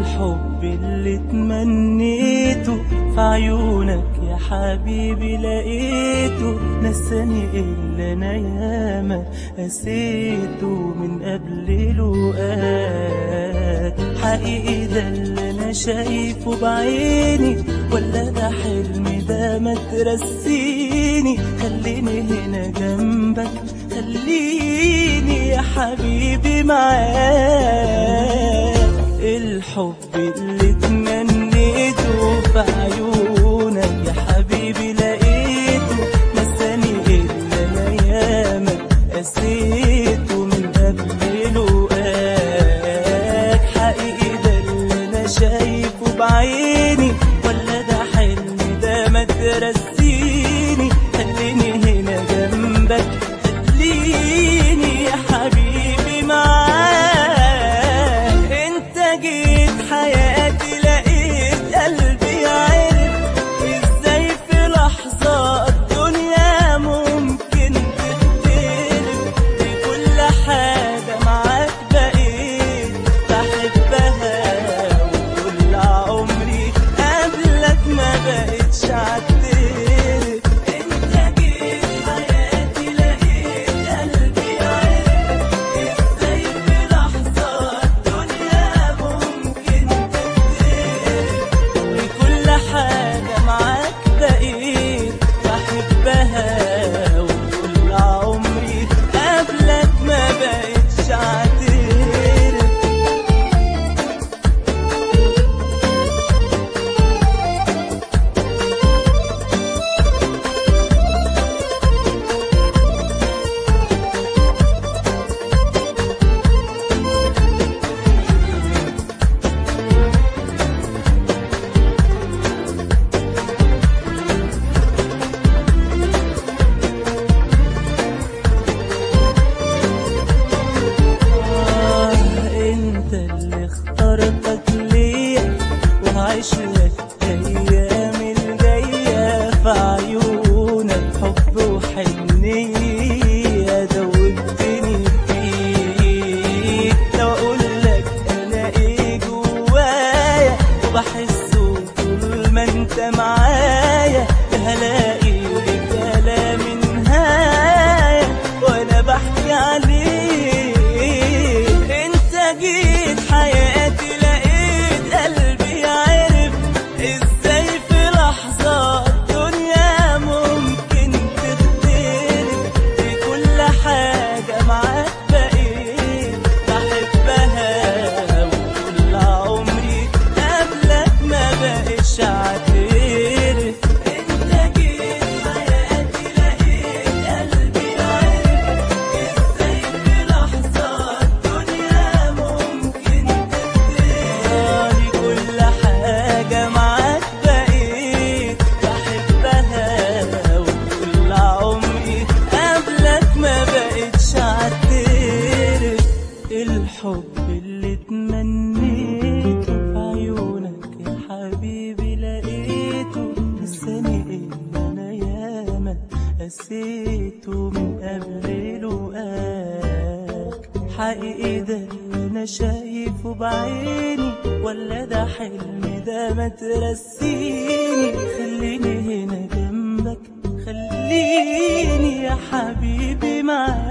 الحب اللي تمنيته في عيونك يا حبيبي لقيته، نساني اللي انا ياما قسيته من قبل لقاك. حقيقي ده اللي انا شايفه بعيني ولا ده حلم؟ ده ما ترسيني، خليني هنا جنبك، خليني يا حبيبي معاك. الحب اللي تمنيته في عيونك يا حبيبي لقيته، نساني اللي انا ياما قسيته من قبل لقاك. حقيقي ده اللي انا شايفه بعيني ولا ده حلم؟ ده ما ترسيني، خليني هنا جنبك، خليني يا حبيبي معاك. انت جيت حياتي لقيت قلبي عرف ازاي في لحظة الدنيا ممكن تختلف. في كل حاجة معاك بقيت بحبها، وكل عمري قبلك ما بقتش عترف. انت جيت حياتي لقيت قلبي عرف ازاي في لحظة الدنيا ممكن تختلف. وكل حاجة معاك بقيت بحبها، وكل عمري قبلك ما بقتش عترف. انت اللي اخترتك ليا، وهعيش لك ايام الجاية في عيونك حب وحنية. دوبتني فيك لو اقول لك انا ايه جوايا وبحسه طول ما انت معايا. هلاقي كلامي نهاية وانا بحكي عليك. انت جيت حياتي لقيت قلبي عرف ازاي في لحظة الدنيا ممكن تختلف. في كل حاجة معاك بقيت بحبها، وكل عمري قبلك ما بقتش عترف. انت جيت حياتي لقيت قلبي عرف ازاي في لحظة الدنيا ممكن تختلف. كل حاجة معاك بقيت بحبها، وكل عمري قبلك ما بقتش عترف. الحب اللي تمنيته في عيونك يا حبيبي لقيته، نساني اللي انا ياما قسيته من قبل لقاك. حقيقي ده اللي انا شايفه بعيني ولا ده حلم؟ ده ما ترسيني، خليني هنا جنبك، خليني يا حبيبي معاك.